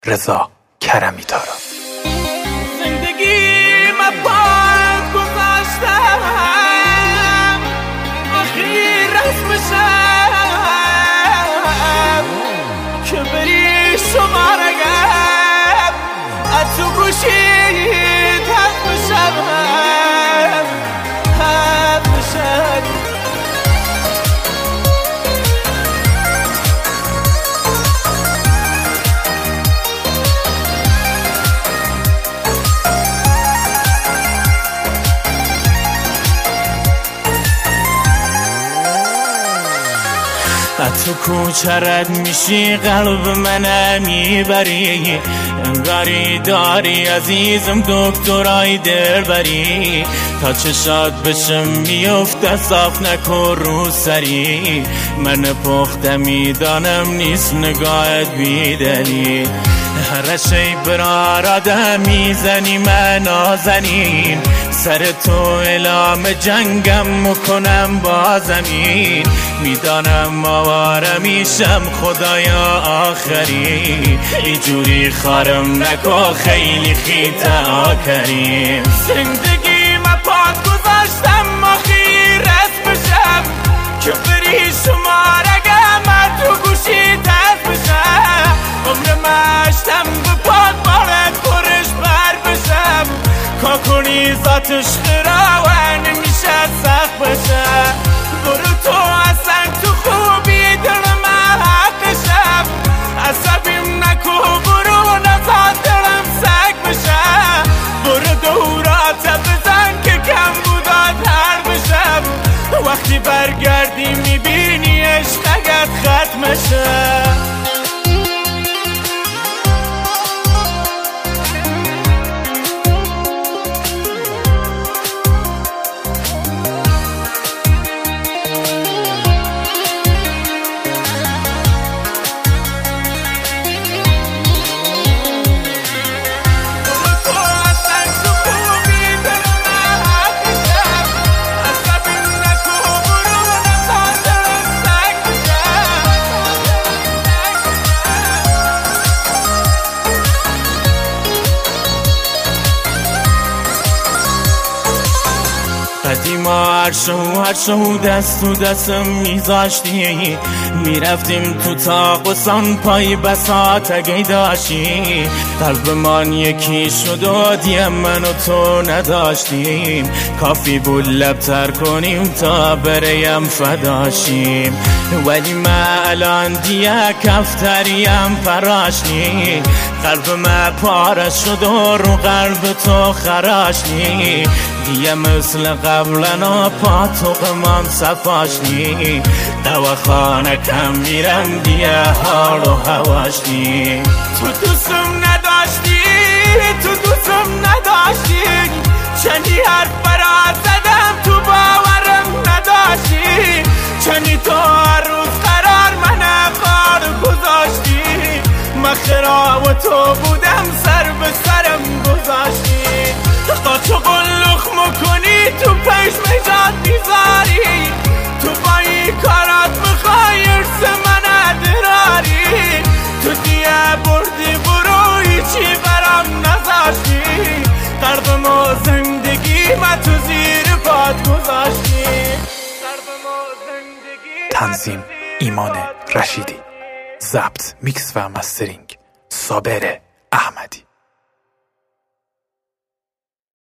رضا کرمی تارا. زندگی من باید گذاشتم آخری رسمشم که بری شمارگم از تو گوشید حد بشم تو کوچه رد میشی قلب من میبری انگاری داری عزیزم دکترای دل بری تا چشات بشم میفته صاف نکن رو سری من پخته میدانم نیست نگاهت بیدلی هر شی برار آدم میزنی من نازنین سر تو اعلام جنگم میکنم با زمین میدانم آواره میشم خدایا آخری اینجوری خارم نکن خیلی خیتا کریم زندگی من پاک گذاشتم آخری رس بشم که بری شمارگم من تو گوشی دست بشم عمر مشتم به پاک بارد پرش بر بشم کا کنی ذاتش خراوه نمیشه سخت بشه برو تو اصلا تو خوبی دل من حقشم عصبیم نکو برو نزاد دلم سگ بشه برو دورات بزن که کم بودات هر بشم وقتی برگردی میبینی عشقت ختمشه قدیما هر شو دست تو دستم میذاشتی میرفتیم تو تاق و سان پای بساط اگه داشتی قلب من یکی شد و دیم من و تو نداشتیم کافی بود لبتر کنیم تا بریم فداشیم ولی من الان دیگه کفتریم فراشنی قلب من پاره شد و رو قلب تو خراشنی دیگه مثل قبلنا پاتوق من صفاشنی دواخانه کم میرم دیگه حال و هواشنی تو دوستم نداشتی چندی حرف برات زدم تو باورم نداشتی چندی تو هر روز قرار من قار گذاشتی من خراب تو بودم سر به سرم گذاشتی تو قلخ مکنی تو پیش میجاد بیزاری تو با این کارات میخوای ارث من ادراری تو دیگه بردی برو هیچی برام نذاشتی قلبم و زندگی من تو زیر پات گذاشتی تنظیم ایمان رشیدی، ضبط میکس و مسترینگ صابر احمدی.